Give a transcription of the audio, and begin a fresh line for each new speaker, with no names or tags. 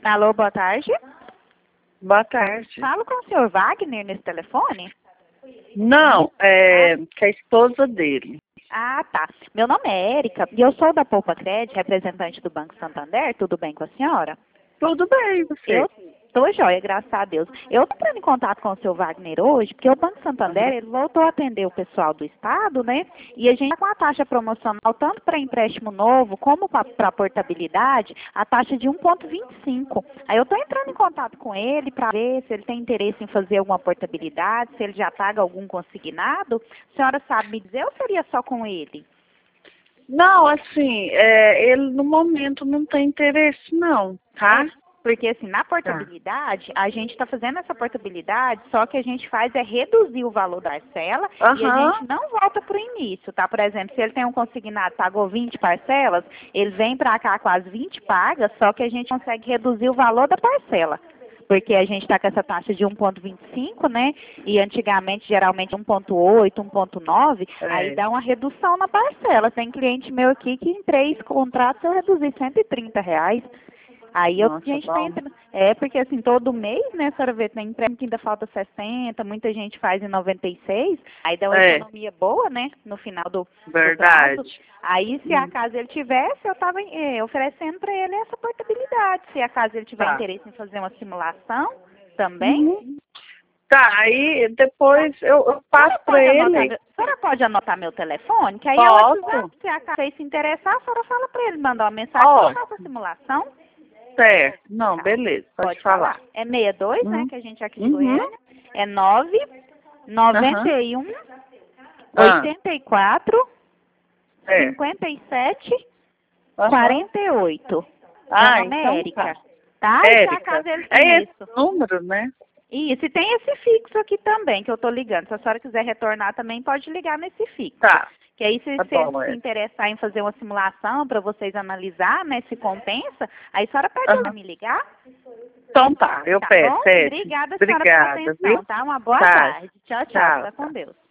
Alô, boa tarde.
Boa tarde.
Falo com o senhor Wagner nesse telefone?
Não, que é a esposa dele.
Ah, tá. Meu nome é Érica e eu sou da Poupa Crédito, representante do Banco Santander. Tudo bem com a senhora?
Tudo bem, você?
Eu tô joia, graças a Deus. Eu tô entrando em contato com o seu Wagner hoje, porque o Banco Santander, ele voltou a atender o pessoal do Estado, né? E a gente tá com a taxa promocional, tanto para empréstimo novo, como para portabilidade, a taxa de 1,25. Aí eu tô entrando em contato com ele para ver se ele tem interesse em fazer alguma portabilidade, se ele já paga algum consignado. A senhora sabe me dizer ou seria só com ele?
Não, assim, ele no momento não tem interesse não, tá?
Porque, assim, na portabilidade, a gente está fazendo essa portabilidade, só que a gente faz é reduzir o valor da parcela e a gente não volta para o início, tá? Por exemplo, se ele tem um consignado, pagou 20 parcelas, ele vem para cá com as 20 pagas, só que a gente consegue reduzir o valor da parcela. Porque a gente está com essa taxa de 1,25, né? E antigamente, geralmente, 1,8, 1,9, aí dá uma redução na parcela. Tem cliente meu aqui que em 3 contratos eu reduzi R$ 130. Aí a gente tá entrando. Porque assim, todo mês, né, a senhora vê, tem empréstimo que ainda falta 60, muita gente faz em 96, aí dá uma economia boa, né, no final do prazo. Aí, se acaso ele tivesse, eu estava oferecendo para ele essa portabilidade. Se acaso ele tiver interesse em fazer uma simulação também.
Tá, aí depois eu passo para ele.
A senhora pode anotar meu telefone, que aí se acaso ele se interessar, a senhora fala para ele, mandar uma mensagem que eu faço a simulação.
Certo. Não, beleza. Pode falar.
É 62, né, que a gente aqui de Goiânia. É 9 91 84 57 48. Meu nome é Érica. Tá? E se acaso ele tem isso.
Esse número, né?
Isso, e tem esse fixo aqui também, que eu tô ligando. Se a senhora quiser retornar também, pode ligar nesse fixo.
Tá.
Que aí, se você se interessar em fazer uma simulação para vocês analisar, né, se compensa, aí a senhora pede para me ligar.
Então tá, eu peço.
Obrigada, senhora, pela atenção, tá? Uma boa tarde. Tchau, tchau. Fica com Deus.